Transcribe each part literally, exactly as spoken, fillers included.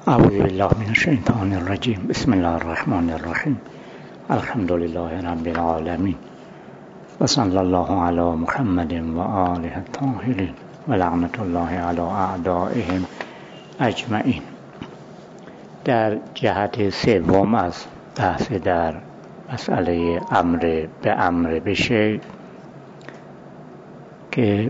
اعوذ بالله من الشیطان الرجیم. بسم الله الرحمن الرحیم. الحمد لله رب العالمین و صلی الله علی محمد و آله الطاهرین و لعنت الله علی اعدائهم اجمعین. در جهت سوم از بحث در مسئله امر به امر بشه که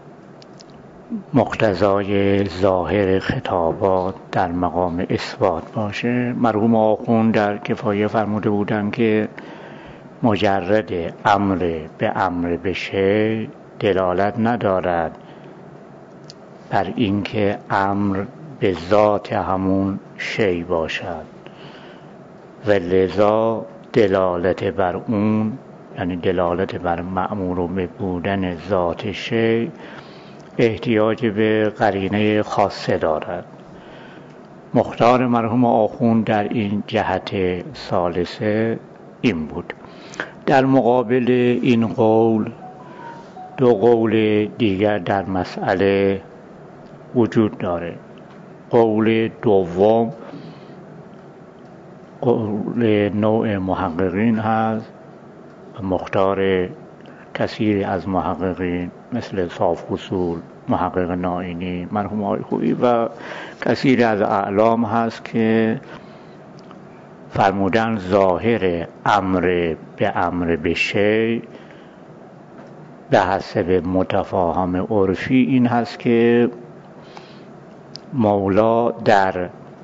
مقتضای ظاهر خطابات در مقام اثبات باشه، مرحوم آخوند در کفایه فرموده بودن که مجرد امر به امر بشه دلالت ندارد بر اینکه امر به ذات همون شی باشد و لذا دلالت بر اون، یعنی دلالت بر مأمور به بودن ذات شی، احتیاج به قرینه خاصه دارد. مختار مرحوم آخوند در این جهت ثالثه این بود. در مقابل این قول دو قول دیگر در مسئله وجود داره. قول دوم قول نوع محققین هست و مختار کثیری از محققین مثل صاف اصول، محقق نائینی، مرحوم آقای خویی و کثیری از اعلام هست که فرمودن ظاهر امر به امر به شی به حسب متفاهم عرفی این هست که مولا در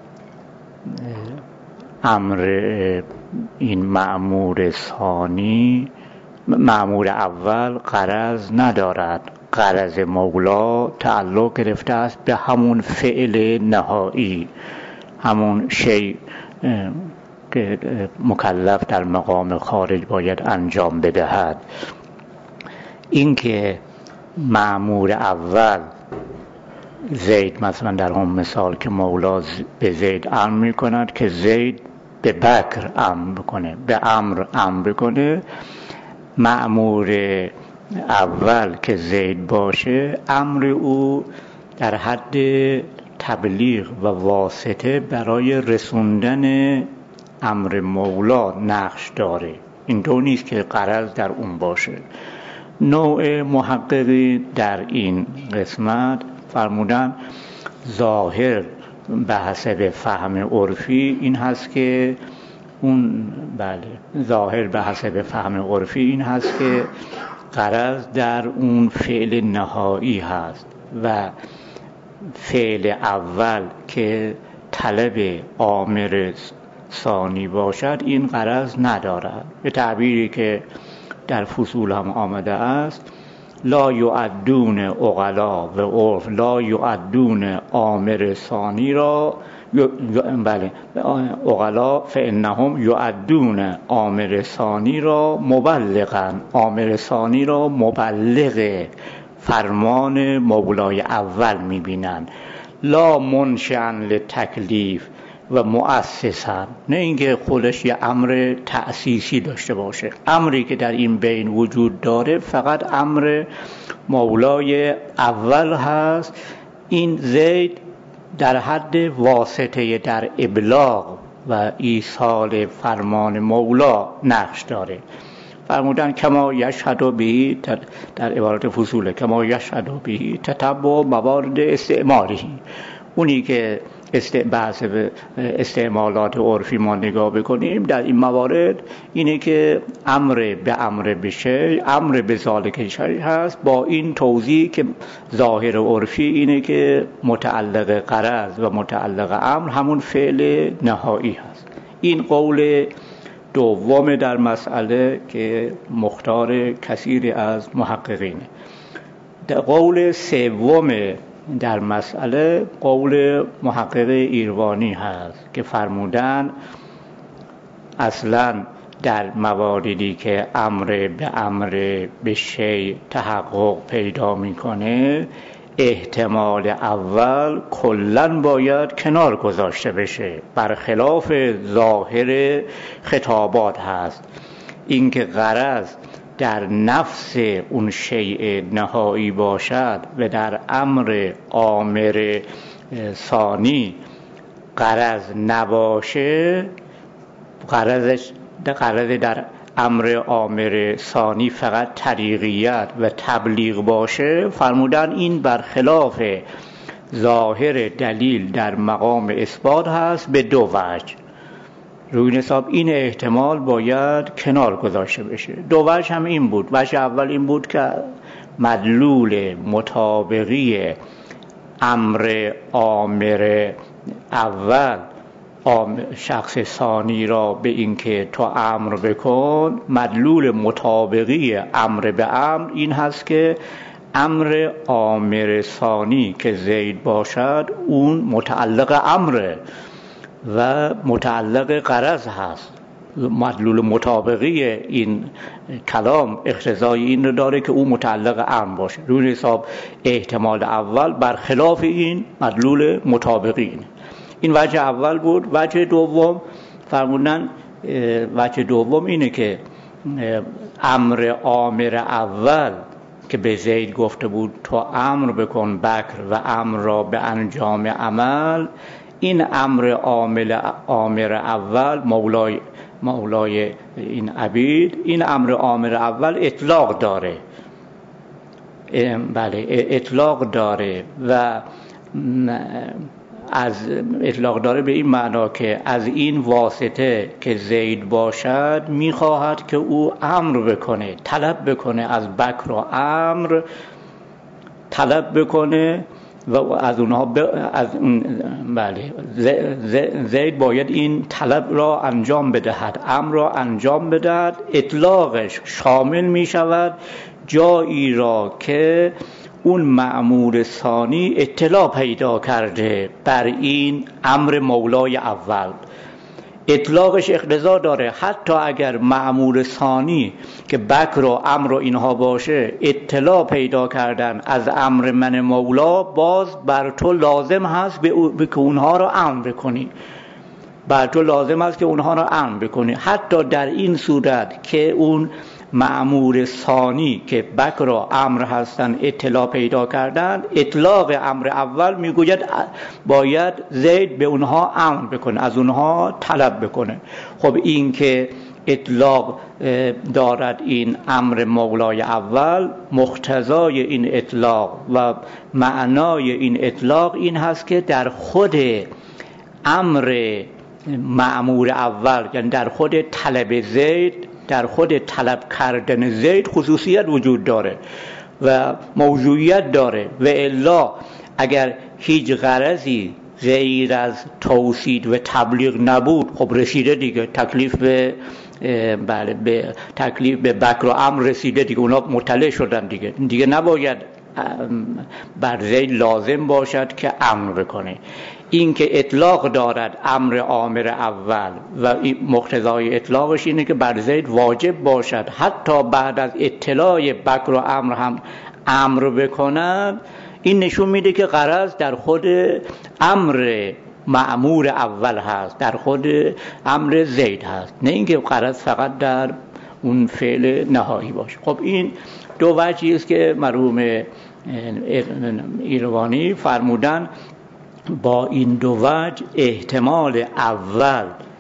امر این مأمور ثانی مأمور اول غرض ندارد. غرض مولا تعلق گرفته است به همون فعل نهایی، همون شی که مکلف در مقام خارج باید انجام بدهد. این که مأمور اول زید، مثلا در هم مثال که مولا به زید امر می کند که زید به بکر امر بکنه، به امر امر بکنه، مأمور اول که زید باشه امر او در حد تبلیغ و واسطه برای رسوندن امر مولا نقش داره. این دو نیست که غرض در اون باشه. نوع محققی در این قسمت فرمودن ظاهر به حسب فهم عرفی این هست که اون بله ظاهر به حسب فهم عرفی این هست که غرض در اون فعل نهایی هست و فعل اول که طلب آمر ثانی باشد این غرض ندارد. به تعبیری که در فصول هم آمده است، لا یعدون عقلا و عرف لا یعدون آمر ثانی را بله عقلا فانهم یعدون آمر ثانی را مبلغا، آمر ثانی را مبلغ فرمان مولای اول میبینن، لا منشأ للتکلیف و مؤسسا، نه اینکه خودش یه امر تأسیسی داشته باشه. امری که در این بین وجود داره فقط امر مولای اول هست. این زید در حد واسطه در ابلاغ و ایصال فرمان مولا نقش داره. فرمودن کما یشهد به در عبارت فصوله، کما یشهد به تتبع موارد استعمالی، اونی که بحث استعمالات عرفی ما نگاه بکنیم در این موارد اینه که امر به امر بشه، امر به ذالک شیء هست، با این توضیح که ظاهر عرفی اینه که متعلق غرض و متعلق امر همون فعل نهایی هست. این قول دوم در مسئله که مختار کثیری از محققینه. در قول سوم در مسئله قول محقق ایروانی هست که فرمودن اصلا در مواردی که امر به امر به شی تحقق پیدا میکنه احتمال اول کلن باید کنار گذاشته بشه، برخلاف ظاهر خطابات هست. اینکه غرض در نفس اون شیء نهایی باشد و در امر آمر ثانی غرض نباشه، غرضش غرض در امر آمر ثانی فقط طریقیت و تبلیغ باشه، فرمودن این برخلاف ظاهر دلیل در مقام اثبات هست به دو وجه. روی این حساب این احتمال باید کنار گذاشته بشه. دو وجه هم این بود. وجه اول این بود که مدلول مطابقی امر آمر اول شخص ثانی را به این که تو امر بکن، مدلول مطابقی امر به امر این هست که امر آمر ثانی که زید باشد اون متعلق امره و متعلق غرض هست. مدلول مطابقی این کلام اقتضای این رو داره که او متعلق امر باشه. روی حساب احتمال اول برخلاف این مدلول مطابقی اینه. این وجه اول بود. وجه دوم فرمودن وجه دوم اینه که امر آمر اول که به زید گفته بود تو امر بکن بکر و امر را به انجام عمل، این امر عامل آمر اول مولای مولای این عبید، این امر آمر اول اطلاق داره. بله اطلاق داره و از اطلاق داره به این معنا که از این واسطه که زید باشد میخواهد که او امر بکنه، طلب بکنه، از بکر و امر طلب بکنه و از اونها ب... از بله زید باید این طلب را انجام بدهد، امر را انجام بدهد. اطلاقش شامل می شود جایی را که اون مأمور ثانی اطلاع پیدا کرده بر این امر مولای اول. اطلاقش اقتضا داره حتی اگر مأمور ثانی که بکر و امر و اینها باشه اطلاع پیدا کردن از امر من مولا، باز بر تو لازم هست به که اونها را امر بکنی، بر تو لازم هست که اونها را امر بکنی. حتی در این صورت که اون مأمور ثانی که بکر و امر هستن اطلاع پیدا کردن، اطلاق امر اول میگوید باید زید به اونها امر بکنه، از اونها طلب بکنه. خب این که اطلاق دارد این امر مولای اول، مقتضای این اطلاق و معنای این اطلاق این هست که در خود امر مأمور اول، یعنی در خود طلب زید، در خود طلب کردن زید خصوصیت وجود داره و موضوعیت داره، و الا اگر هیچ غرضی غیر از توحید و تبلیغ نبود، خب رسیده دیگه، تکلیف به بله به تکلیف به بکر و امر رسیده دیگه، اونا مطلع شدن دیگه، دیگه نباید بر زید لازم باشد که امر بکنه. این که اطلاق دارد امر آمر اول و مقتضای اطلاقش اینه که بر زید واجب باشد حتی بعد از اطلاع بکر و امر هم امر بکنند، این نشون میده که غرض در خود امر مأمور اول هست، در خود امر زید هست، نه اینکه غرض فقط در اون فعل نهایی باشه. خب این دو وجهی است که مرحوم ایروانی فرمودن با این دو وجه احتمال اول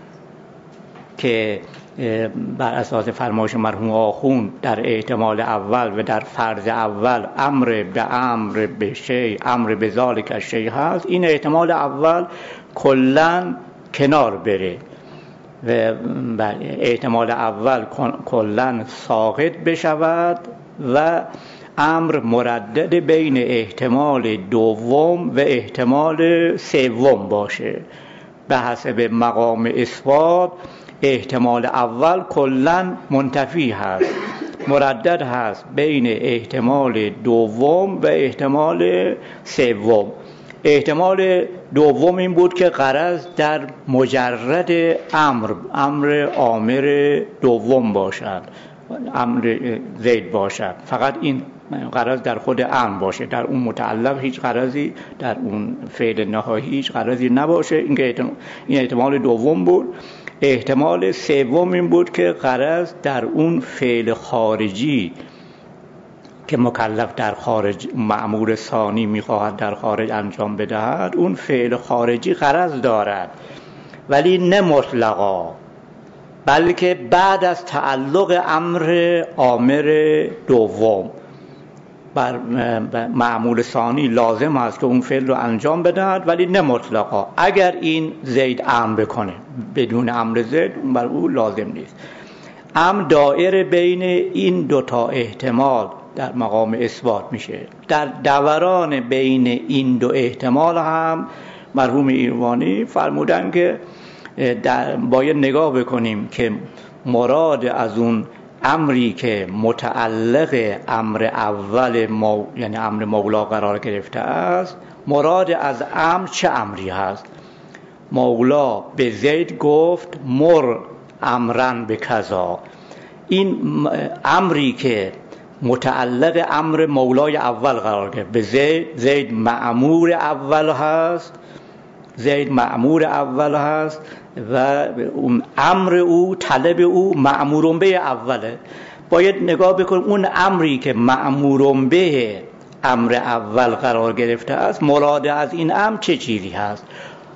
که بر اساس فرمایش مرحوم آخوند در احتمال اول و در فرض اول امر به امر به شیء امر به ذالک شیء هست، این احتمال اول کلاً کنار بره و احتمال اول کلاً ساقط بشود و امر مردد بین احتمال دوم و احتمال سوم باشه. به حسب مقام اثبات احتمال اول کلاً منتفی هست، مردد هست بین احتمال دوم و احتمال سوم. احتمال دوم این بود که غرض در مجرد امر امر آمر دوم باشد، امر زید باشد، فقط این غرض در خود امر باشه، در اون متعلق هیچ غرضی، در اون فعل نهایی هیچ غرضی نباشه. این که این احتمال دوم بود. احتمال سوم این بود که غرض در اون فعل خارجی که مکلف در خارج مأمور ثانی میخواهد در خارج انجام بدهد، اون فعل خارجی غرض دارد ولی نه مطلقا، بلکه بعد از تعلق امر آمر دوم بر مأمور ثانی لازم است که اون فعل رو انجام بدهد ولی نه مطلقا. اگر این زید امر بکنه بدون امر زید اون بر او لازم نیست. امر دائر بین این دوتا احتمال در مقام اثبات میشه. در دوران بین این دو احتمال هم مرحوم ایروانی فرمودن که باید نگاه بکنیم که مراد از اون امری که متعلق امر اول مو... یعنی امر مولا قرار گرفته است، مراد از امر چه امری هست. مولا به زید گفت مر امرن به کذا، این امری که متعلق امر مولای اول قرار گرفت به زید، زید مأمور اول هست، زید مأمور اول هست و اون امر او طلب او مأمورون به اوله. باید نگاه بکنیم اون امری که مأمورون به امر اول قرار گرفته است مراد از این امر چه چیزی هست.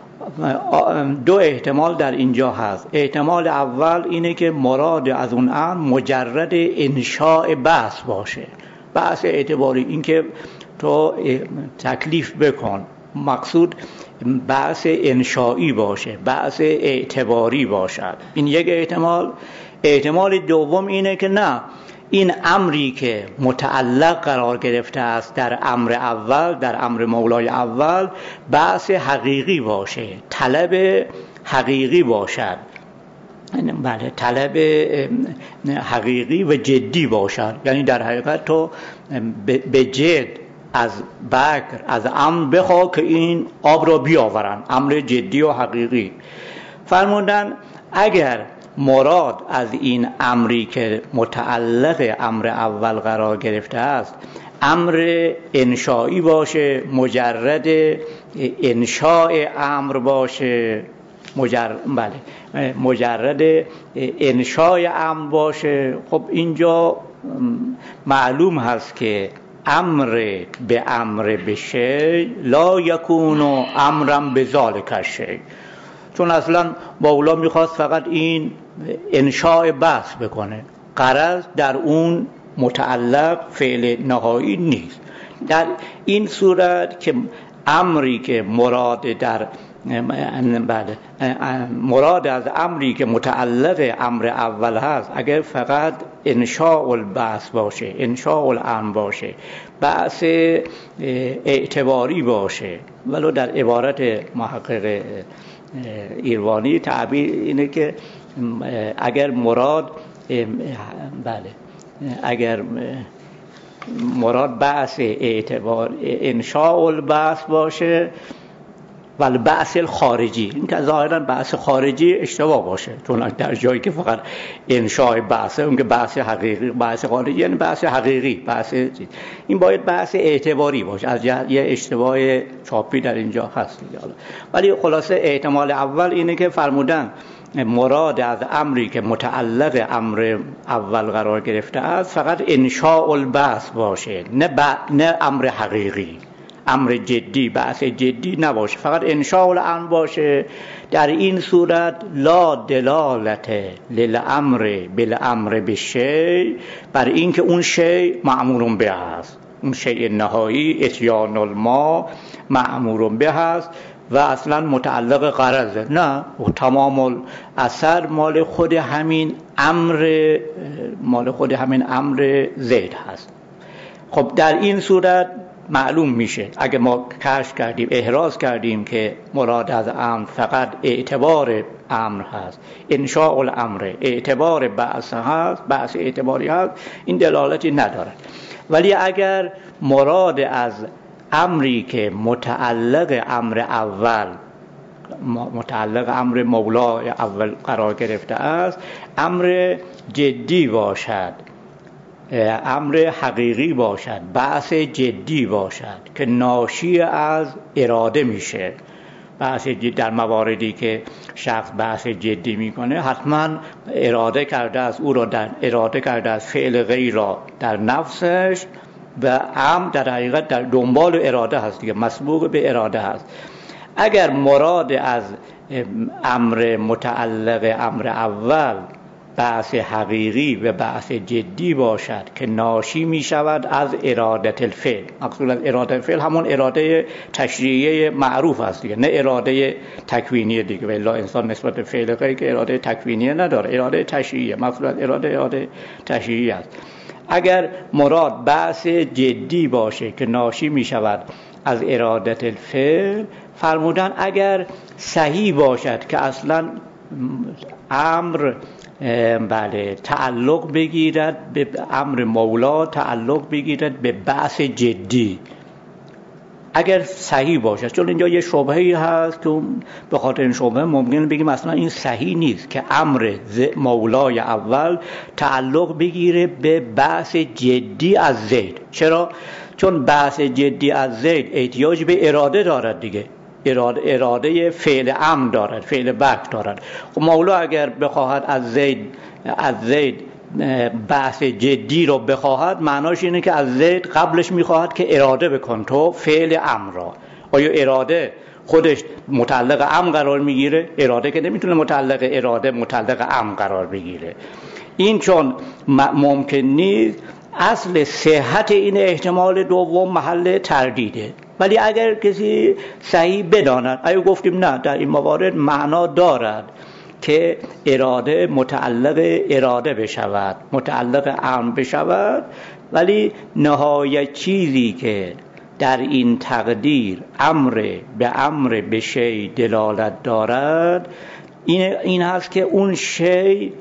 دو احتمال در اینجا هست. احتمال اول اینه که مراد از اون امر مجرد انشاء بحث باشه، بحث اعتباری، اینکه تو تکلیف بکن، مقصود بحث انشایی باشه، بحث اعتباری باشد. این یک احتمال. احتمال دوم اینه که نه، این امری که متعلق قرار گرفته است در امر اول، در امر مولای اول، بحث حقیقی باشه، طلب حقیقی باشد. بله، طلب حقیقی و جدی باشد. یعنی در حقیقت تو به جد از بکر، از امر بخواه که این آب را بیاورن، امر جدی و حقیقی. فرمودن اگر مراد از این امری که متعلق امر اول قرار گرفته است امر انشایی باشه، مجرد انشاء امر باشه، مجرد بله مجرد انشاء امر باشه، خب اینجا معلوم هست که امر به امر به شی لا یکون امرا بذالک الشیء، چون اصلا مولا میخواست فقط این انشاء بحث بکنه، غرض در اون متعلق فعل نهایی نیست. در این صورت که امری که مراد در بله مراد از امری که متعلق امر اول هست اگر فقط انشاء البحث باشه، انشاء الامر باشه، بحث اعتباری باشه، ولو در عبارت محقق ایروانی تعبیر اینه که اگر مراد بله اگر مراد بحث اعتبار انشاء البحث باشه ولی بحث خارجی، این که ظاهرا بحث خارجی اشتباه باشه، چون در جایی که فقط انشاء بحثه اون که بحث حقیقی، بحث خارجی یعنی بحث حقیقی، بحث این باید بحث اعتباری باشه. از یه اشتباه چاپی در اینجا هست. ولی خلاصه احتمال اول اینه که فرمودن مراد از امری که متعلق امر اول قرار گرفته است فقط انشاء البحث باشه، نه ب... نه امر حقیقی، امر جدی، بحث جدی نباشه، فقط انشاء الامر باشه. در این صورت لا دلالت للامر بالامر بالشیء، بر این که اون شیء مأمور به است، اون شیء نهایی اتیان الماء مأمور به است و اصلا متعلق غرضه، نه، تمام اثر مال خود همین امر مال خود همین امر زید هست. خب در این صورت معلوم میشه اگه ما کشف کردیم، احراز کردیم که مراد از امر فقط اعتبار امر هست، انشاء الامر اعتبار بحث هست، بحث اعتباری هست، این دلالتی نداره. ولی اگر مراد از امری که متعلق امر اول، متعلق امر مولا اول قرار گرفته است، امر جدی باشد، امر حقیقی باشد، بحث جدی باشد که ناشی از اراده میشه. بحث جدی در مواردی که شخص بحث جدی میکنه حتما اراده کرده است، او را در اراده کرده است فعل غیر را در نفسش و امر در حقیقت در دنبال اراده هست دیگه، مسبوق به اراده هست. اگر مراد از امر متعلق امر اول بحث حقیقی و بحث جدی باشد که ناشی می شود از ارادت الفعل، مقصود از اراده الفعل همون اراده تشریعی معروف است دیگه، نه اراده تکوینی دیگه. و الا انسان نسبت به فعل غیر که اراده تکوینی نداره، اراده تشریعی، مقصود از اراده اراده تشریعی است. اگر مراد بحث جدی باشه که ناشی می شود از ارادت الفعل، فرمودن اگر صحیح باشد که اصلا امر بله تعلق بگیرد به امر مولا، تعلق بگیرد به بحث جدی، اگر صحیح باشد. چون اینجا یه شبهه‌ای هست که به خاطر این شبهه ممکنه بگیم اصلا این صحیح نیست که امر مولای اول تعلق بگیره به بحث جدی از زید. چرا؟ چون بحث جدی از زید احتیاج به اراده دارد دیگه، اراده, اراده فعل امر دارد، فعل بک دارد. خب مولا اگر بخواهد از زید از زید بحث جدی رو بخواهد، معناش اینه که از زید قبلش میخواهد که اراده بکن تو فعل امر را. آیا اراده خودش متعلق امر قرار میگیره؟ اراده که نمیتونه متعلق اراده متعلق امر قرار بگیره. این چون ممکن نیست، اصل صحت این احتمال دوم محل تردیده. ولی اگر کسی صحیح بداند، اگه گفتیم نه در این موارد معنا دارد که اراده متعلق اراده بشود، متعلق امر بشود، ولی نهایت چیزی که در این تقدیر امر به امر به شی دلالت دارد این این هست که اون شی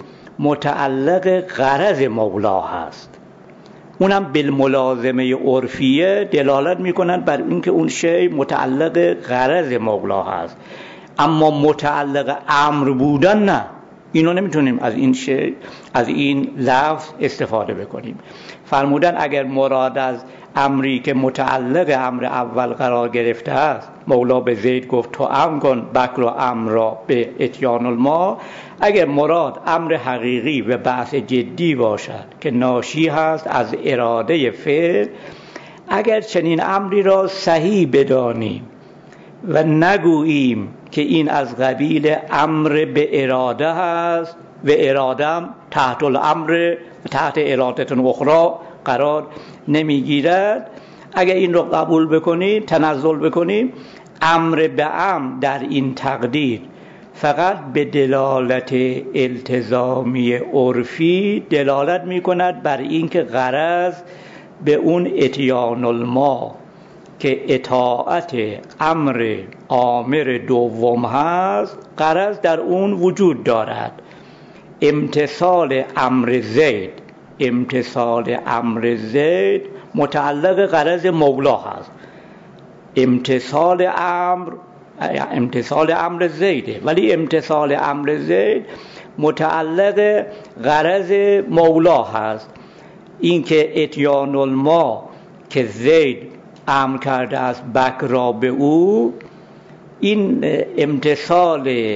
متعلق غرض مولا هست. اونم بالملازمه عرفیه دلالت میکنند بر اینکه اون شی متعلق غرض مولا هست، اما متعلق امر بودن نه. اینو نمیتونیم از این شی از این لفظ استفاده بکنیم. فرمودن اگر مراد از امری که متعلق امر اول قرار گرفته است، مولا به زید گفت تو امر کن بکر و امر را به اتیان الماء، اگر مراد امر حقیقی و بحث جدی باشد که ناشی هست از اراده فعل، اگر چنین امری را صحیح بدانیم و نگوییم که این از قبیل امر به اراده هست و ارادم تحت الامر تحت اراده اخرى قرار نمیگیرد، اگر این رو قبول بکنیم، تنزل بکنیم، امر به امر در این تقدیر فقط به دلالت التزامی عرفی دلالت میکند بر اینکه غرض به اون اتیان الماء که اطاعت امر آمر دوم هست، غرض در اون وجود دارد. امتثال امر زید امتثال امر زید متعلق غرض مولا هست. امتثال امر امتثال امر زیده، ولی امتثال امر زید متعلق غرض مولا هست. این که اتیان الماء که زید امر کرده است بکر را به او، این امتثال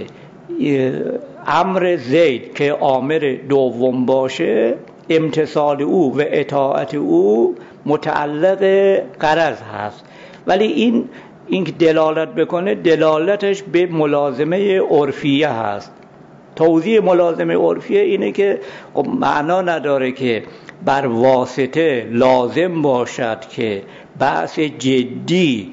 امر زید که آمر دوم باشه، امتثال او و اطاعت او متعلق غرض هست. ولی این این که دلالت بکنه، دلالتش به ملازمه عرفیه هست. توضیح ملازمه عرفیه اینه که خب معنا نداره که بر واسطه لازم باشد که بحث جدی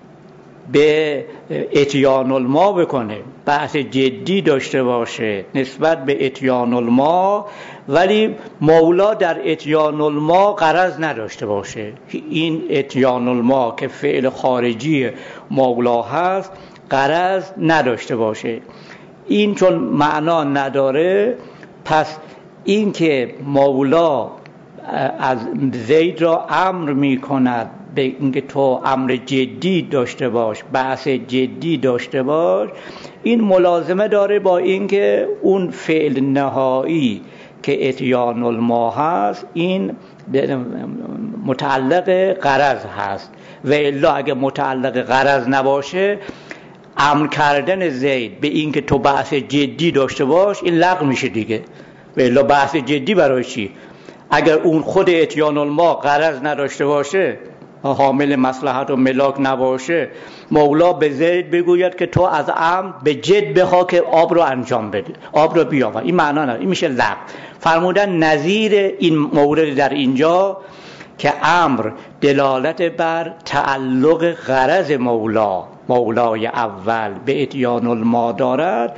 به اتیان الماء بکنه، بحث جدی داشته باشه نسبت به اتیان الماء، ولی مولا در اتیان الماء غرض نداشته باشه. این اتیان الماء که فعل خارجی مولا هست غرض نداشته باشه. این چون معنا نداره، پس این که مولا از زید را امر می کند به اینکه تو امر جدی داشته باش، بحث جدی داشته باش، این ملازمه داره با اینکه اون فعل نهایی که اتیان الماء هست این متعلق غرض هست. و الا اگه متعلق غرض نباشه، امر کردن زید به اینکه تو بحث جدی داشته باش این لغو میشه دیگه. و الا بحث جدی برای چی؟ اگر اون خود اتیان الما غرض نداشته باشه، حامل مصلحت و ملاک نباشه، مولا به زید بگوید که تو از عمد به جد بخوا که آب رو انجام بده، آب رو بیاور. این معنا نداره، این میشه لغو. فرمودن نظیر این مورد در اینجا که امر دلالت بر تعلق غرض مولا مولای اول به اتیان الما دارد،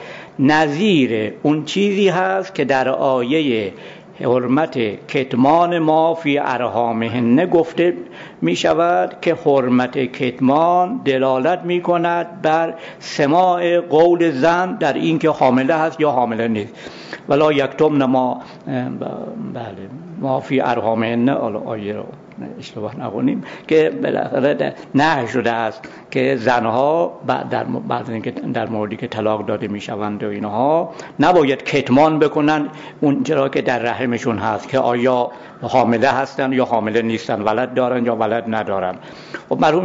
نظیر اون چیزی هست که در آیه حرمت کتمان ما فی ارحامهن گفته می شود که حرمت کتمان دلالت می کند بر سماع قول زن در این که حامله هست یا حامله نیست. ولا یکتمن ما بله ما فی ارحامهن، آیه رو اشتباه نکنیم، که بالاخره نهی شده است که زنها در بعد اینکه در موردی که طلاق داده میشوند و اینها نباید کتمان بکنن اون چرا که در رحمشون هست، که آیا حامله هستن یا حامله نیستن، ولد دارن یا ولد ندارن. و مرحوم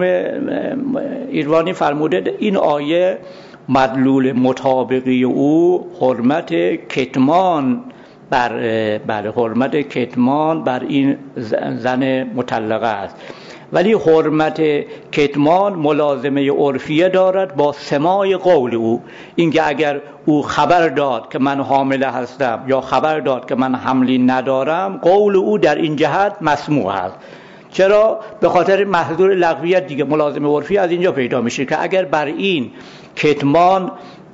ایروانی فرموده این آیه مدلول مطابقی او حرمت کتمان بر بر حرمت کتمان بر این زن مطلقه است، ولی حرمت کتمان ملازمه عرفیه دارد با سماع قول او. اینکه اگر او خبر داد که من حامله هستم یا خبر داد که من حملی ندارم، قول او در این جهت مسموع است. چرا؟ به خاطر محظور لغویت دیگه. ملازمه عرفی از اینجا پیدا میشه که اگر بر این کتمان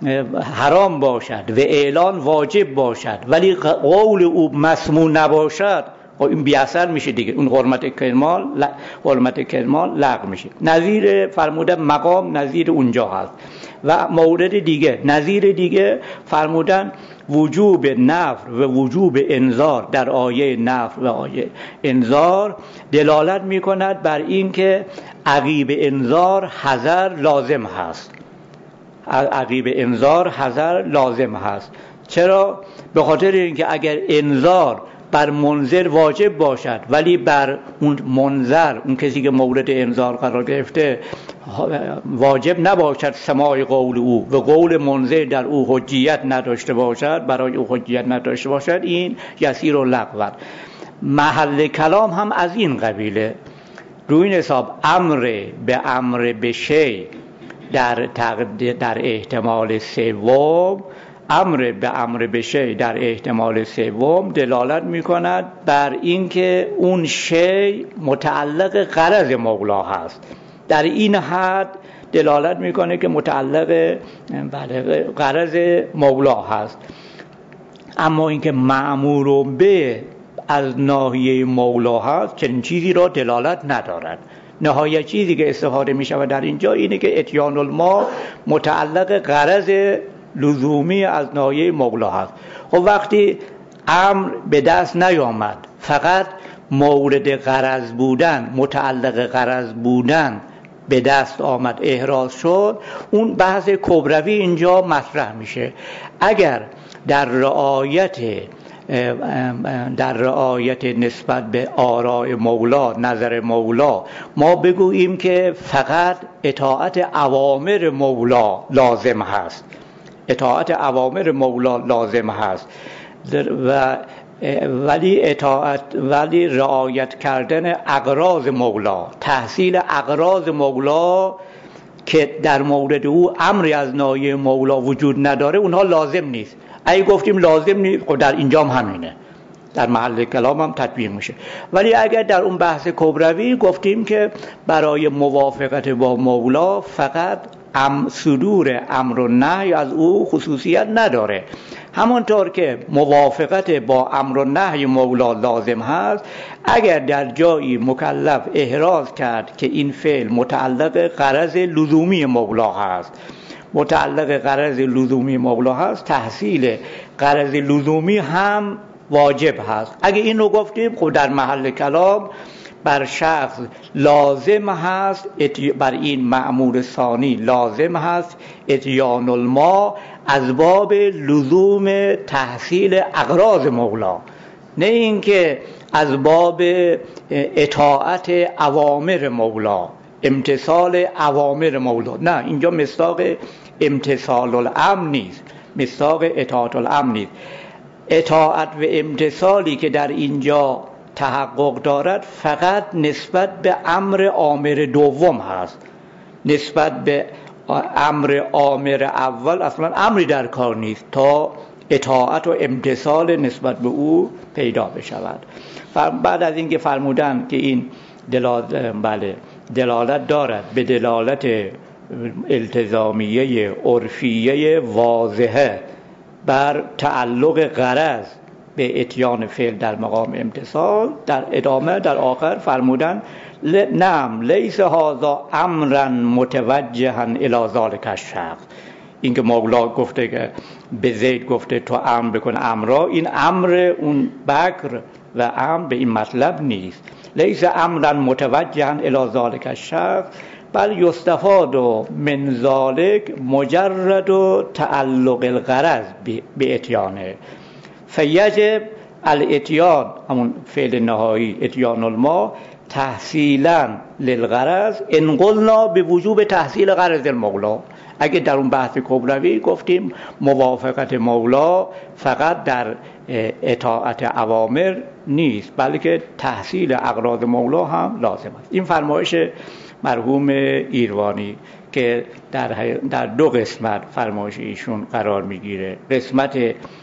حرام باشد و اعلان واجب باشد ولی قول او مسموع نباشد، این بی اثر میشه دیگه، اون حرمت کتمان حرمت کتمان لغو میشه. نظیر فرمودن مقام نظیر اونجا هست. و مورد دیگه نظیر دیگه فرمودن وجوب نفر و وجوب انذار در آیه نفر و آیه انذار دلالت میکند بر این که عقیب انذار حذر لازم هست. عقیب انذار حذر لازم هست. چرا؟ به خاطر اینکه اگر انذار بر منذر واجب باشد ولی بر اون منذر، اون کسی که مورد انذار قرار گرفته، واجب نباشد سماع قول او و قول منذر در او حجیت نداشته باشد، برای او حجیت نداشته باشد، این یسیر و لغو. محل کلام هم از این قبیله. روی این حساب امر به امر به شی در در احتمال سوم، امر به امر به شی در احتمال سوم دلالت می کند بر اینکه اون شی متعلق غرض مولا هست. در این حد دلالت می کنه که متعلق غرض مولا هست. اما اینکه مأمور به از ناحیه مولا هست، چنین چیزی را دلالت ندارد. نهایت چیزی که استفاده می شود در اینجا اینه که اتیان الما متعلق غرض لزومی از ناحیه مولا هست. خب وقتی امر به دست نیامد، فقط مورد غرض بودن، متعلق غرض بودن به دست آمد، احراز شد، اون بحث کبروی اینجا مطرح میشه. اگر در رعایت در رعایت نسبت به آراء مولا، نظر مولا، ما بگوییم که فقط اطاعت اوامر مولا لازم هست، اطاعت اوامر مولا لازم هست، و ولی اطاعت ولی رعایت کردن اغراض مولا، تحصیل اغراض مولا که در مورد او امری از ناحیه مولا وجود نداره، اونها لازم نیست. اگه گفتیم لازم نیست، خب در اینجام همینه، در محل کلام هم تطبیق میشه. ولی اگر در اون بحث کبروی گفتیم که برای موافقت با مولا فقط ام صدور امر و نهی از او خصوصیت نداره، همانطور که موافقت با امر و نهی مولا لازم هست، اگر در جایی مکلف احراز کرد که این فعل متعلق غرض لزومی مولا هست، متعلق غرض لزومی مولا هست، تحصیل غرض لزومی هم واجب هست. اگه این رو گفتیم، خب در محل کلام بر شخص لازم هست، بر این مأمور ثانی لازم هست اتیان الما از باب لزوم تحصیل اغراض مولا، نه اینکه از باب اطاعت اوامر مولا، امتثال اوامر مولا. نه، اینجا مصداق امتثال الامر نیست، مصداق اطاعت الامر نیست. اطاعت و امتثالی که در اینجا تحقق دارد فقط نسبت به امر آمر دوم هست. نسبت به امر آمر اول اصلا امری در کار نیست تا اطاعت و امتثال نسبت به او پیدا بشود. بعد از اینکه فرمودن که این دلالت, بله دلالت دارد به دلالت التزامیه عرفیه واضحه بر تعلق غرض به اتیان فعل در مقام امتثال، در ادامه در آخر فرمودن نعم لیس هذا امرا متوجها الی ذلک الشخص. اینکه مولا گفته که به زید گفته تو امر بکن امرا، این امر اون بکر و امر به این مطلب نیست. لیس امرا متوجها الی ذلک الشخص بل یستفاد من ذلک مجرد و تعلق الغرض به اتیانه فیجب الاتیان، همون فعل نهایی اتیان الما تحصیلا للغرض ان قلنا به وجوب تحصیل غرض المولا. اگه در اون بحث کبروی گفتیم موافقت مولا فقط در اطاعت اوامر نیست بلکه تحصیل اغراض مولا هم لازم است. این فرمایش مرحوم ایروانی که در, در دو قسمت فرمایش ایشون قرار میگیره. قسمت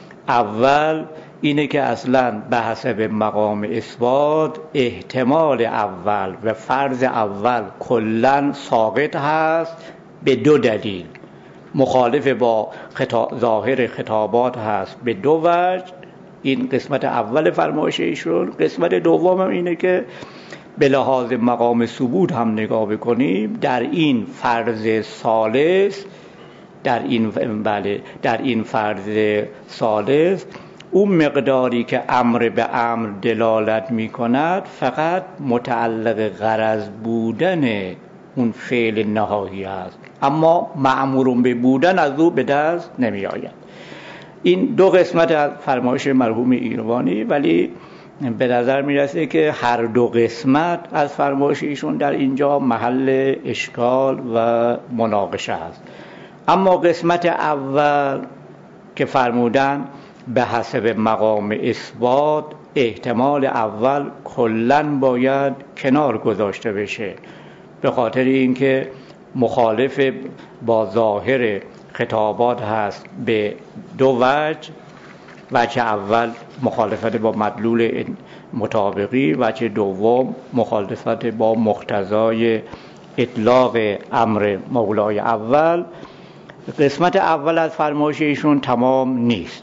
اول اینه که اصلا به حسب مقام اثبات احتمال اول و فرض اول کلن ساقط هست به دو دلیل. مخالف با خطا... ظاهر خطابات هست به دو وجه. این قسمت اول فرمایش ایشون. قسمت دوم هم اینه که به لحاظ مقام ثبوت هم نگاه بکنیم در این فرض ثالث در این بله در این فرض ثالث اون مقداری که امر به امر دلالت می کند فقط متعلق غرض بودن اون فعل نهایی است، اما مأمور به بودن از او به دست نمی آید. این دو قسمت از فرمایش مرحوم ایروانی، ولی به نظر می رسه که هر دو قسمت از فرمایش ایشون در اینجا محل اشکال و مناقشه است. اما قسمت اول که فرمودن به حسب مقام اثبات احتمال اول کلن باید کنار گذاشته بشه به خاطر اینکه مخالف با ظاهر خطابات هست به دو وجه. وجه اول مخالفت با مدلول مطابقی، وجه دوم مخالفت با مقتضای اطلاق امر مولای اول. قسمت اول از فرمایش ایشون تمام نیست.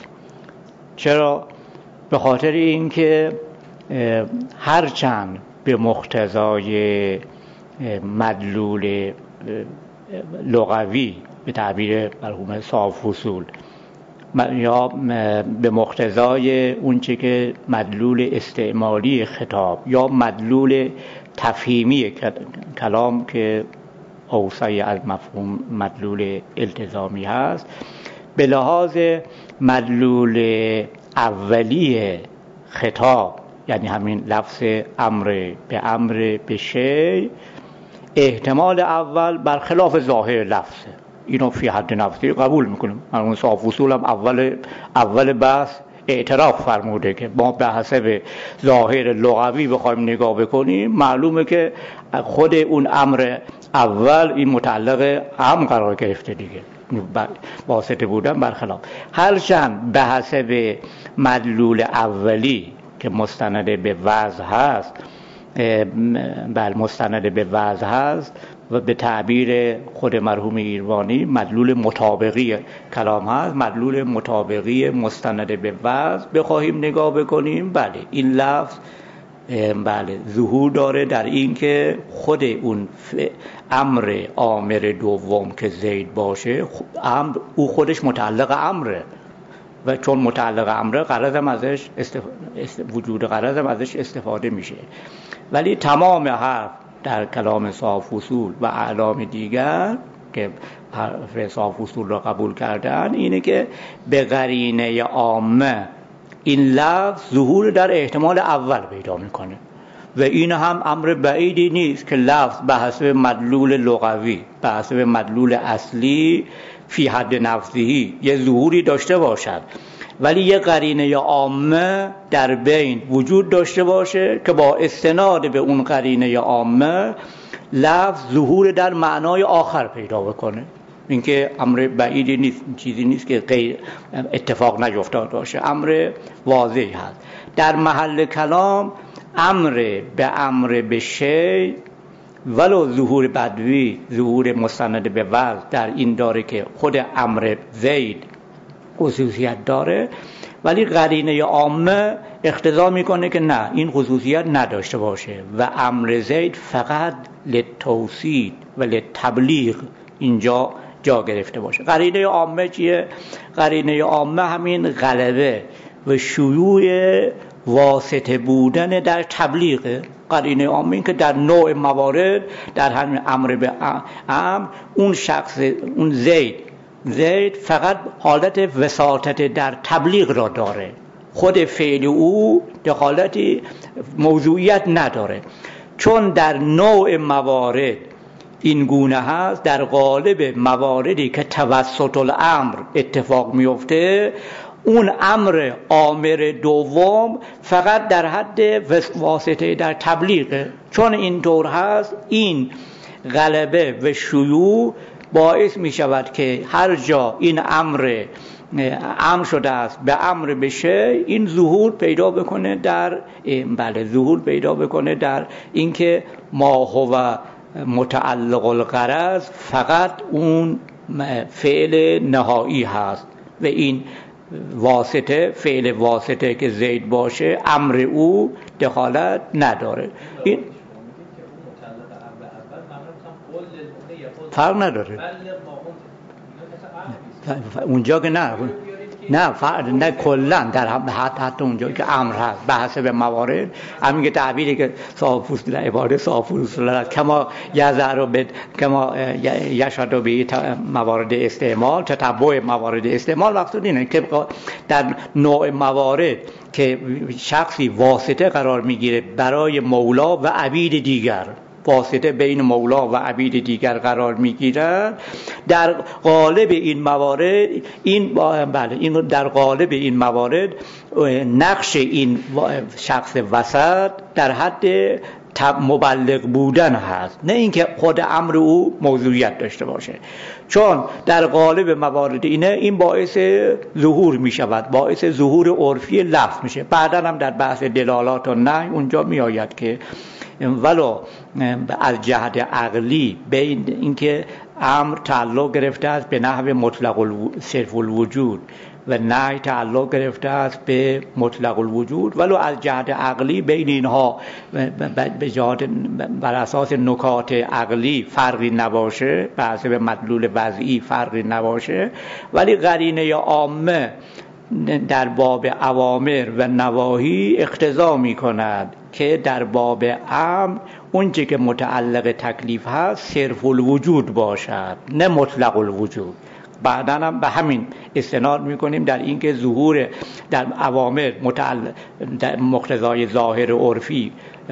چرا؟ به خاطر اینکه هرچند به مقتضای مدلول لغوی به تعبیر مرحوم صاحب فصول یا به مقتضای اونچه که مدلول استعمالی خطاب یا مدلول تفهیمی کلام که اوسعی از مفهوم مدلول التزامی هست، به لحاظ مدلول اولی خطاب یعنی همین لفظ امر به امر به شی، احتمال اول برخلاف ظاهر لفظه. اینو فی حد نفسی قبول میکنیم. مرحوم صاحب فصول هم اول اول بحث اعتراف فرموده که ما به حسب ظاهر لغوی بخوایم نگاه بکنیم معلومه که خود اون امر اول این متعلق هم قرار گرفته دیگه، واسطه بودن برخلاف. هرچند به حسب مدلول اولی که مستند به وضع هست بل مستند به وضع هست و به تعبیر خود مرحوم ایروانی مدلول مطابقی کلام هست، مدلول مطابقی مستند به وضع بخواهیم نگاه بکنیم، بله این لفظ بله ظهور داره در این که خود اون امر آمر دوم که زید باشه امر او خودش متعلق امره و چون متعلق امره غرضم ازش استف... است... وجود غرضم ازش استفاده میشه. ولی تمام حرف در کلام صاحب فصول و اعلام دیگر که حرف صاحب فصول را قبول کردن اینه که به قرینه عامه این لفظ ظهور در احتمال اول پیدا میکنه و این هم امر بعیدی نیست که لفظ به حسب مدلول لغوی به حسب مدلول اصلی فی حد نفسهی یه ظهوری داشته باشد. ولی یه قرینه عامه در بین وجود داشته باشه که با استناد به اون قرینه عامه لفظ ظهور در معنای آخر پیدا بکنه. این که امر بعیدی نیست، چیزی نیست که غیر اتفاق نیفتاده باشه، امر واضحی هست. در محل کلام امر به امر به شی ولو ظهور بدوی، ظهور مستند به وضع در این داره که خود امر زید خصوصیت داره، ولی قرینه عامه اقتضا میکنه که نه، این خصوصیت نداشته باشه و امر زید فقط للتوصیل و للتبلیغ اینجا جا گرفته باشه. قرینه عامه چیه؟ قرینه عامه همین غلبه و شیوع واسطه بودن در تبلیغ. قرینه عامه این که در نوع موارد در همین امر به امر اون شخص، اون زید زید فقط حالت وساطت در تبلیغ را داره، خود فعل او دخالتی موضوعیت نداره. چون در نوع موارد این گونه هست، در قالب مواردی که توسط الامر اتفاق میفته، اون امر آمر دوم فقط در حد واسطه در تبلیغه. چون اینطور هست، این غلبه و شیوع باعث می شود که هر جا این امر امر شده است به امر بشه، این ظهور پیدا بکنه در بله ظهور پیدا بکنه در اینکه ما هو متعلق الغرض فقط اون فعل نهایی هست و این واسطه، فعل واسطه که زید باشه، امر او دخالت نداره. این فرق نداره اونجا که نه نه فرق نه کلا در حتی, حتی اونجا که امر هست به حسب موارد، همین که تعبیری که صاحب اصول عبارت صاحب اصول است کما یذر به کما یشهد به موارد استعمال، تتبع موارد استعمال مقصود اینه که در نوع موارد که شخصی واسطه قرار میگیره برای مولا و عبید دیگر، واسطه بین مولا و عبید دیگر قرار میگیرد، در قالب این موارد این بله این در قالب این موارد نقش این شخص وسط در حد مبلغ بودن هست، نه اینکه خود امر او موضوعیت داشته باشه. چون در قالب موارد اینه، این باعث ظهور می شود، باعث ظهور عرفی لفظ میشه. بعدا هم در بحث دلالات و نهی اونجا می آید که ولو از جهت عقلی بین اینکه امر تعلق گرفته است به نحو مطلق صرف الوجود و نهی تعلق گرفته است به مطلق الوجود، ولو از جهت عقلی بین اینها به جهت بر اساس نکات عقلی فرقی نباشه، به حسب مدلول وضعی فرقی نباشه، ولی قرینه عامه در باب اوامر و نواهی اقتضا می کند که در باب امر اونچه که متعلق تکلیف هست صرف الوجود باشد، نه مطلق الوجود. بعدا هم به همین استناد میکنیم در اینکه ظهور در اوامر متعلق در مقتضای ظاهر عرفی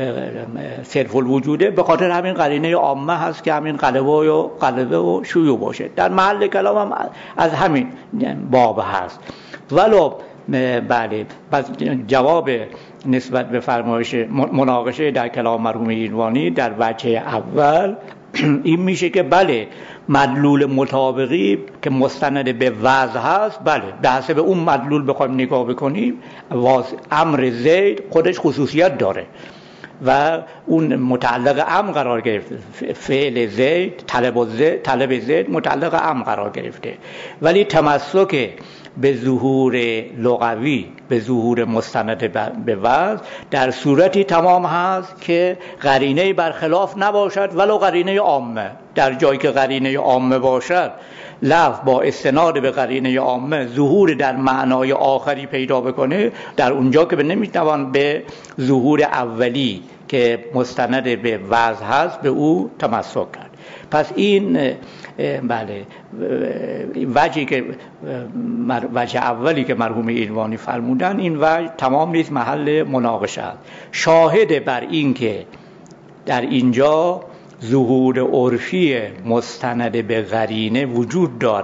صرف الوجوده، به خاطر همین قرینه عامه هست که همین غلبه و غلبه و شیوع باشه. در محل کلام هم از همین باب هست. ولو بله پس جواب نسبت به فرمایش مناقشه در کلام مرحوم ایروانی در وجه اول این میشه که بله مدلول مطابقی که مستند به وضع هست، بله به حسب اون مدلول بخوایم نگاه بکنیم، امر زید خودش خصوصیت داره و اون متعلق امر قرار گرفته، فعل زید طلب زید طلب زید متعلق امر قرار گرفته، ولی تمسک به ظهور لغوی، به ظهور مستند به وضع در صورتی تمام هست که قرینه برخلاف نباشد ولو قرینه عامه. در جایی که قرینه عامه باشد، لفظ با استناد به قرینه عامه ظهور در معنای آخری پیدا بکنه، در اونجا که نمیتوان به ظهور اولی که مستند به وضع هست به او تمسک کرد. پس این بله وجهی که وجه اولی که مرحوم ایروانی فرمودن، این وجه تمام نیست، محل مناقشه است. شاهد بر این که در اینجا ظهور عرفی مستند به قرینه وجود دارد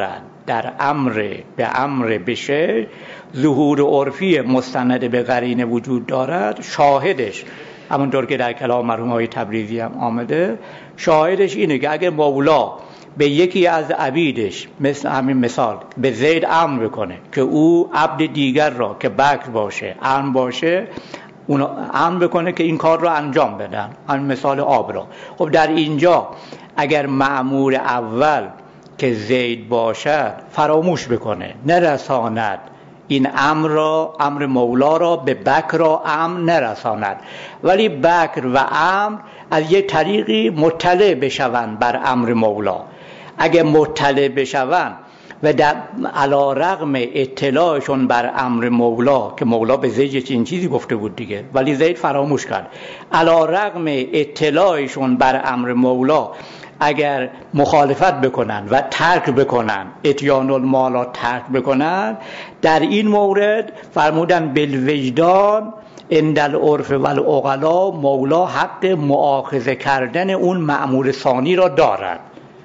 در امر به امر بشه ظهور عرفی مستند به قرینه وجود دارد. شاهدش همونطور که در کلام مرحوم های تبریزی هم آمده، شاهدش اینه که اگه مولا به یکی از عبیدش، مثل همین مثال به زید امر بکنه که او عبد دیگر را که بکر باشه امر باشه اون امر بکنه که این کار را انجام بدن، همین مثال آب را. خب در اینجا اگر مأمور اول که زید باشد فراموش بکنه، نرساند این امر را، امر مولا را به بکر را امر نرساند، ولی بکر و امر از یک طریقی مطلع بشوند بر امر مولا. اگه مطلع بشوند و در علی رغم اطلاعشون بر امر مولا که مولا به زید این چیزی گفته بود دیگه ولی زید فراموش کرد، علی رغم اطلاعشون بر امر مولا اگر مخالفت بکنن و ترک بکنن، اتیان المال را ترک بکنن، در این مورد فرمودن بالوجدان عند العرف و العقلا مولا حق مؤاخذه کردن اون مأمور ثانی را دارد،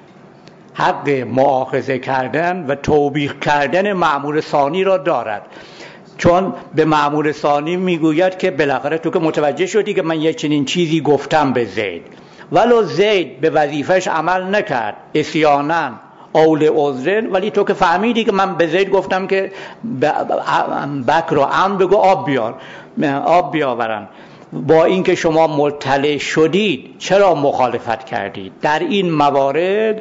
حق مؤاخذه کردن و توبیخ کردن مأمور ثانی را دارد، چون به مأمور ثانی میگوید که بالاخره تو که متوجه شدی که من یه چنین چیزی گفتم به زید، ولو زید به وظیفش عمل نکرد عصیانا اول عذرن، ولی تو که فهمیدی که من به زید گفتم که بکر و ام بگو آب بیار، آب بیاورن، با اینکه شما مطلع شدید چرا مخالفت کردید؟ در این موارد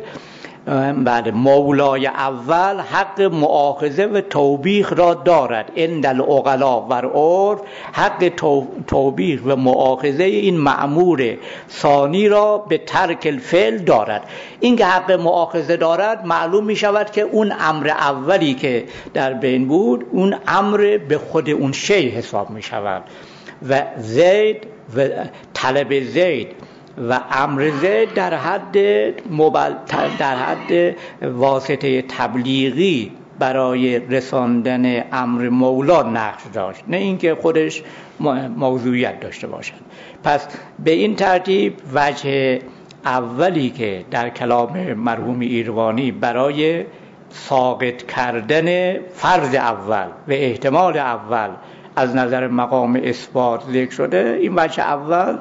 بعد مولای اول حق مؤاخذه و توبیخ را دارد، عند العقلا و العرف حق توبیخ و مؤاخذه این مأمور ثانی را به ترک الفعل دارد. این که حق مؤاخذه دارد معلوم می شود که اون امر اولی که در بین بود اون امر به خود اون شی حساب می شود و زید و طلب زید و امر زید در حد مبل... در حد واسطه تبلیغی برای رساندن امر مولا نقش داشت، نه اینکه خودش موضوعیت داشته باشد. پس به این ترتیب وجه اولی که در کلام مرحوم ایروانی برای ساقط کردن فرض اول و احتمال اول از نظر مقام اثبات ذکر شده، این وجه اول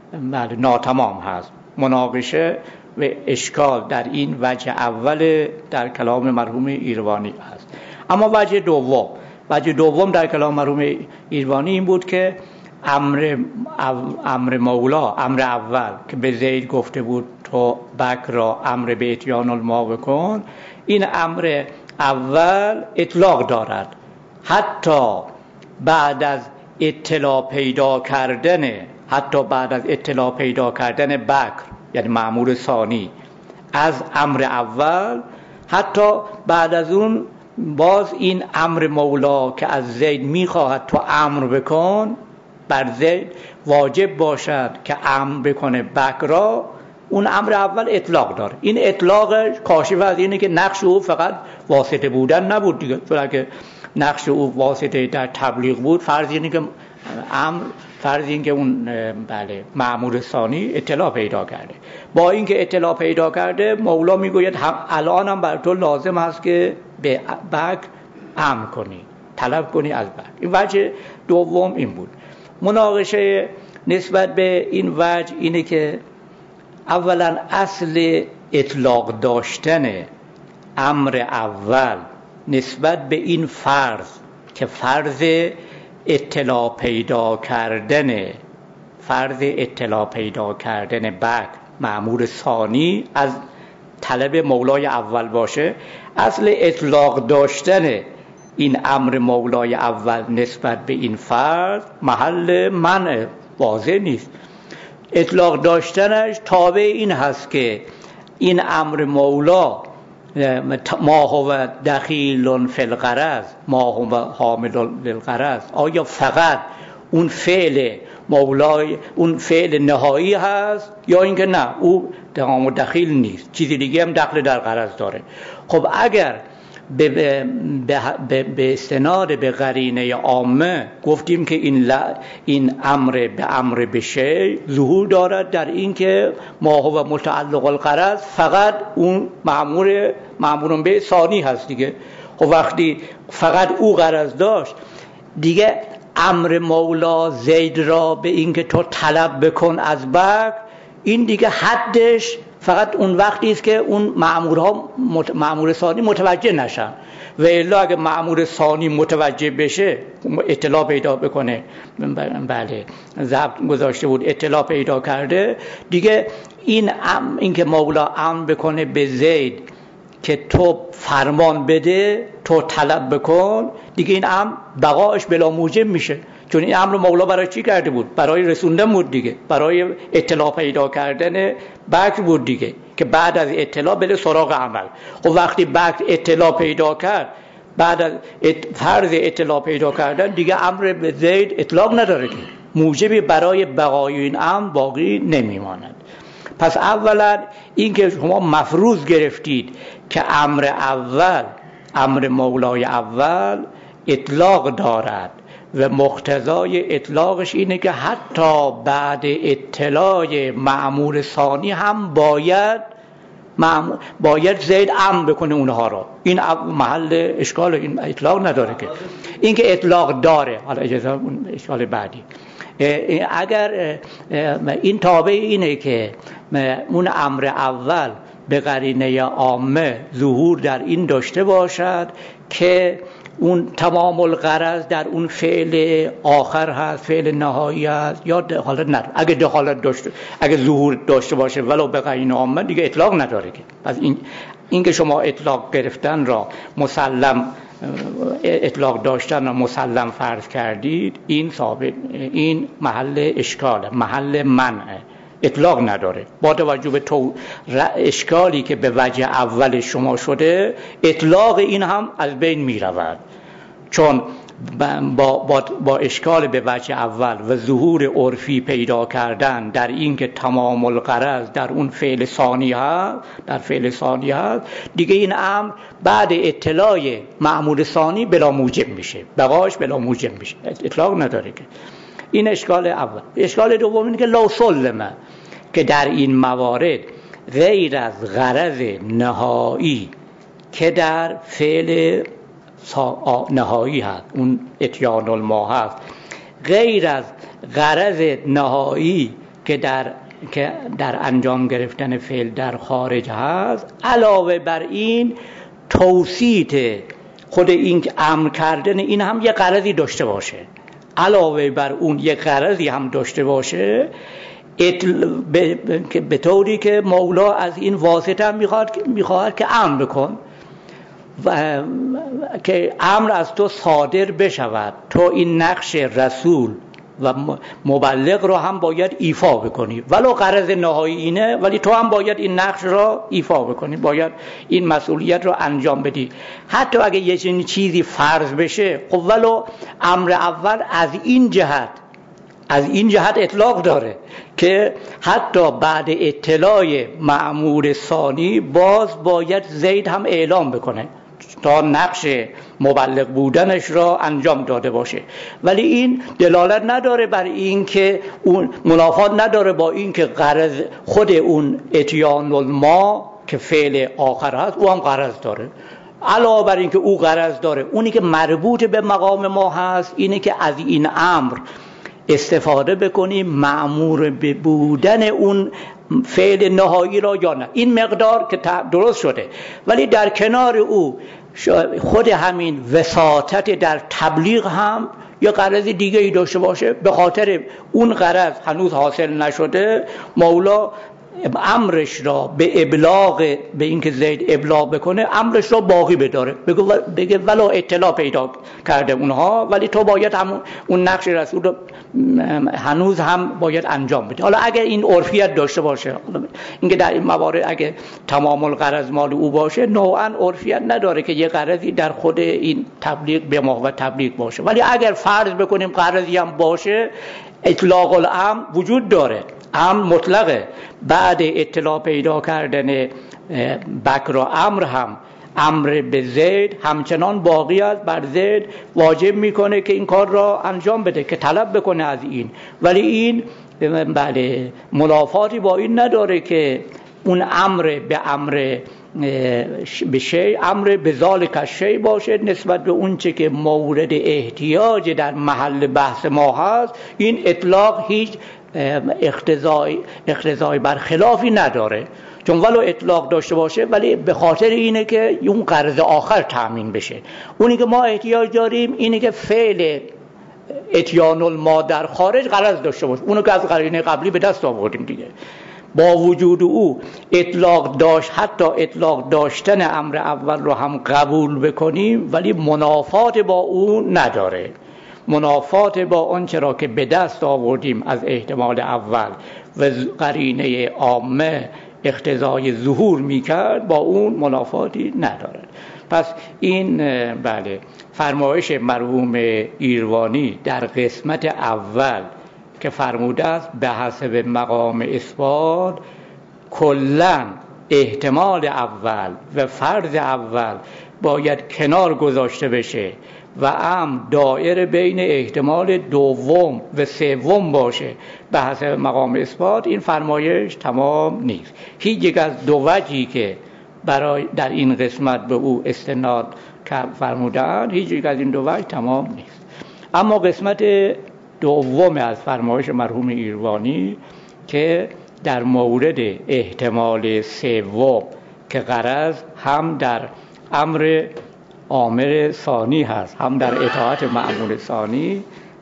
ناتمام هست. مناقشه و اشکال در این وجه اول در کلام مرحوم ایروانی هست. اما وجه دوم وجه دوم در کلام مرحوم ایروانی این بود که امر امر مولا، امر اول که به زید گفته بود تو بکر را امر به اتیان الماء بکن، این امر اول اطلاق دارد حتی بعد از اطلاع پیدا کردن حتی بعد از اطلاع پیدا کردن بکر یعنی مأمور ثانی از امر اول، حتی بعد از اون باز این امر مولا که از زید میخواهد تو امر بکن، بر زید واجب باشد که امر بکنه بکر را، اون امر اول اطلاق داره. این اطلاق کاشف از اینه که نقش او فقط واسطه بودن نبود دیگه، چون که نقش او واسطه در تبلیغ بود، فرض اینه که امر فرض این که اون بله مأمور ثانی اطلاع پیدا کرده. با اینکه اطلاع پیدا کرده مولا میگوید هم الان هم بر تو لازم هست که به بکر امر کنی، طلب کنی از بکر. این وجه دوم این بود. مناقشه نسبت به این وجه اینه که اولا اصل اطلاق داشتن امر اول نسبت به این فرض که فرض اطلاع پیدا کردن فرض اطلاع پیدا کردن بکر مأمور ثانی از طلب مولای اول باشه، اصل اطلاق داشتن این امر مولای اول نسبت به این فرض محل منع واضح نیست. اطلاق داشتنش تابع این هست که این امر مولا ما هو دخیل فی الغرض ما هو حامل للغرض، آیا فقط اون فعل مولای اون فعل نهایی هست یا اینکه نه او تمام دخیل نیست، چیزی دیگه هم دخل در غرض داره. خب اگر به, به, به استناد به قرینه عامه گفتیم که این, این امر به امر بشه ظهور دارد در این که ما هو متعلق الغرض فقط اون مأمور مأمور به ثانی هست دیگه. خب وقتی فقط او غرض داشت دیگه امر مولا زید را به این که تو طلب بکن از بکر، این دیگه حدش فقط اون وقتی است که اون مأمورها مأمور ثانی متوجه نشن، و الا اگه مأمور ثانی متوجه بشه اطلاع پیدا بکنه، بله ضبط گذاشته بود اطلاع پیدا کرده دیگه، این این که مولا امر بکنه به زید که تو فرمان بده تو طلب بکن دیگه، این امر بقایش بلا موجب میشه، چون این امر مولا برای چی کرده بود؟ برای رسوندن بود دیگه، برای اطلاع پیدا کردن بکر بود دیگه، که بعد از اطلاع بده سراغ عمل. خب وقتی بکر اطلاع پیدا کرد، بعد از فرض اطلاع پیدا کردن دیگه امر به زید اطلاق نداره که موجبی برای بقای این امر باقی نمیماند. پس اولا این که شما مفروض گرفتید که امر اول، امر مولای اول اطلاق دارد و مقتضای اطلاقش اینه که حتی بعد اطلاع مأمور ثانی هم باید باید زید امر بکنه اونها را. این محل اشکال، این اطلاق نداره که، این که اطلاق داره. حالا اجازه اون اشکال بعدی، اگر این تابع اینه که اون امر اول به قرینه عامه ظهور در این داشته باشد که اون تمام الغرض در اون فعل آخر هست، فعل نهایی هست، یا دخالت نداره. اگه دخالت داشته، اگه ظهور داشته باشه ولو به قرینه عامه دیگه اطلاق نداره که. پس این این که شما اطلاق گرفتن را مسلم، اطلاق داشتن را مسلم فرض کردید، این ثابت، این محل اشکاله، محل منعه، اطلاق نداره. با توجه به تو اشکالی که به وجه اول شما شده، اطلاق این هم از بین می رود، چون با, با, با اشکال به وجه اول و ظهور عرفی پیدا کردن در این که تمام الغرض در اون فعل ثانی هست، در فعل ثانی هست دیگه، این امر بعد اطلاع مأمور ثانی بلا موجب میشه، بقاش بلا موجب میشه، اطلاق نداره که. این اشکال اول. اشکال دوم اینه که لو سلمه، که در این موارد غیر از غرض نهایی که در فعل نهایی هست، اون اتیان الما هست، غیر از غرض نهایی که در که در انجام گرفتن فعل در خارج هست، علاوه بر این توصیت خود این که امر کردن این هم یه غرضی داشته باشه، علاوه بر اون یه غرضی هم داشته باشه، به... به طوری که مولا از این واسطه میخواد میخواد که امر بکن و که امر از تو صادر بشود، تو این نقش رسول و مبلغ رو هم باید ایفا بکنی، ولو غرض نهایی اینه ولی تو هم باید این نقش رو ایفا بکنی، باید این مسئولیت رو انجام بدی. حتی اگه یه چنین چیزی فرض بشه، خب ولو امر اول از این جهت از این جهت اطلاق داره که حتی بعد اطلاع مأمور ثانی باز باید زید هم اعلام بکنه تا نقش مبلغ بودنش را انجام داده باشه، ولی این دلالت نداره بر این که اون منافات نداره با این که غرض خود اون اتیان الما که فعل آخر هست او هم غرض داره. علاوه بر این که او غرض داره، اونی که مربوط به مقام ما هست اینه که از این امر استفاده بکنیم مأمور به بودن اون فعل نهایی را یا نه. این مقدار که درست شده، ولی در کنار او خود همین وساطت در تبلیغ هم یا غرض دیگه ای داشته باشه، به خاطر اون غرض هنوز حاصل نشده مولا امرش را به ابلاغ، به اینکه زید ابلاغ بکنه، امرش را باقی بداره، بگه ولو اطلاع پیدا کرده اونها ولی تو باید هم اون نقش رسول رو هنوز هم باید انجام بدی. حالا اگر این عرفیت داشته باشه، اینکه در این موارد اگه تمام الغرض مال او باشه، نوعا عرفیت نداره که یه غرضی در خود این تبلیغ به موقع تبلیغ باشه، ولی اگر فرض بکنیم غرضی هم باشه، اطلاق الامر وجود داره، امر مطلقه، بعد اطلاع پیدا کردن بکر و امر هم امر به زید همچنان باقی است، بر زید واجب میکنه که این کار را انجام بده، که طلب بکنه از این. ولی این بله منافاتی با این نداره که اون امر به امر به شی امر به ذالک شی باشه نسبت به اون چه که مورد احتیاج در محل بحث ما هست. این اطلاق هیچ اقتضای اقتضای برخلافی نداره، چون ولو اطلاق داشته باشه ولی به خاطر اینه که اون غرض آخر تامین بشه. اونی که ما احتیاج داریم اینه که فعل اتیان الما در خارج غرض داشته باشه، اونو که از قرینه قبلی به دست آوردیم دیگه. با وجود او اطلاق داشت، حتی اطلاق داشتن امر اول رو هم قبول بکنیم، ولی منافات با اون نداره. منافات با آن چرا که به دست آوردیم از احتمال اول و قرینه عامه اقتضای ظهور میکرد، با اون منافاتی نداره. پس این بله فرمایش مرحوم ایروانی در قسمت اول که فرموده است به حسب مقام اثبات کلاً احتمال اول و فرض اول باید کنار گذاشته بشه و امر دائر بین احتمال دوم و سوم باشه به حسب مقام اثبات، این فرمایش تمام نیست. هیچ یک از دو وجهی که برای در این قسمت به او استناد فرمودند، هیچ یک از این دو وجه تمام نیست. اما قسمت دوم از فرمایش مرحوم ایروانی که در مورد احتمال سوم که غرض هم در امر آمر ثانی هست هم در اطاعت مأمور ثانی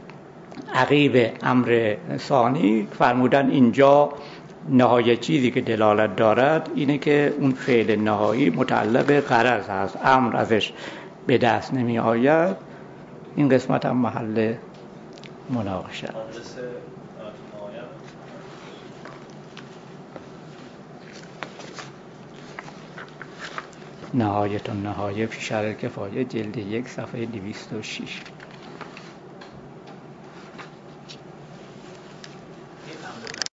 عقیب امر ثانی، فرمودن اینجا نهایت چیزی که دلالت دارد اینه که اون فعل نهایی متعلق غرض هست، امر ازش به دست نمی آید. این قسمت هم محل مناقشه است. نهایت النهایه فی شرح کفایه جلد یک صفحه دویست و شش.